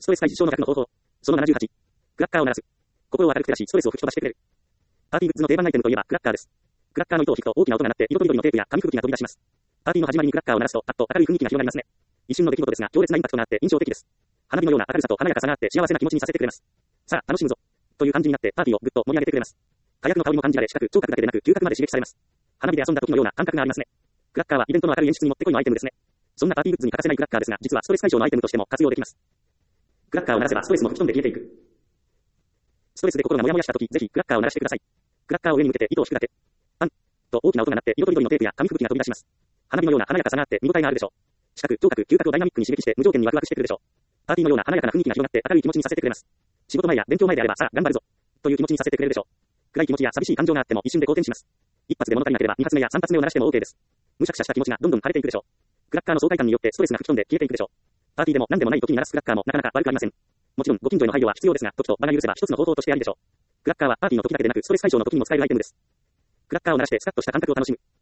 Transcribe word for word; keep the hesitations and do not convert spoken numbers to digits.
ストレス解消の逆の方法。そのななじゅうはち。クラッカーを鳴らす。心を明るく照らし、ストレスを吹き飛ばしてくれる。パーティーグッズの定番アイテムといえばクラッカーです。クラッカーの糸を引くと大きな音が鳴って色とりどりのテープや紙吹雪が飛び出します。パーティーの始まりにクラッカーを鳴らすと、パッと明るい雰囲気が広がりますね。一瞬の出来事ですが、強烈なインパクトがあって印象的です。花火のような明るさと華やかさがあって幸せな気持ちにさせてくれます。さあ、楽しむぞ。という感じになってパーティーをぐっと盛り上げてくれます。火薬の香りも感じられ、視覚、聴覚だけでなく嗅覚まで刺激されます。花火で遊んだ時のような感覚がありますね。クラッカーはイベントの明るい演出にもってこいのアイテムですね。そんなパーティーグッズに欠かせないクラッカーですが、実はストレス解消のアイテムとしても活用できます。クラッカーを鳴らせばストレスも吹き飛んで消えていく。ストレスで心がモヤモヤした時、ぜひクラッカーを鳴らしてください。クラッカーを上に向けて糸を引くだけ。パンと大きな音が鳴って色とりどりのテープや紙吹雪が飛び出します。花火のような華やかさがあって見応えがあるでしょう。視覚、聴覚、嗅覚をダイナミックに刺激して無条件にワクワクしてくるでしょう。パーティーのような華やかな雰囲気が広がって明るい気持ちにさせてくれます。仕事前や勉強前であればさあ頑張るぞという気持ちにさせてくれるでしょう。暗い気持ちや寂しい感情があっても一瞬で好転します。一発で物足りなければ二発目や三発目を鳴らしても OK です。むしゃくしゃした気持ちがどんどん晴れていくでしょう。クラッカーの爽快感によってストレスが吹き飛んで消えていくでしょう。パーティーでも何でもない時に鳴らすクラッカーもなかなか悪くありません。もちろんご近所への配慮は必要ですが、時と場が許せば一つの方法としてありでしょう。クラッカーはパーティーの時だけでなくストレス解消の時にも使えるアイテムです。クラッカーを鳴らしてスカッとした感覚を楽しむ。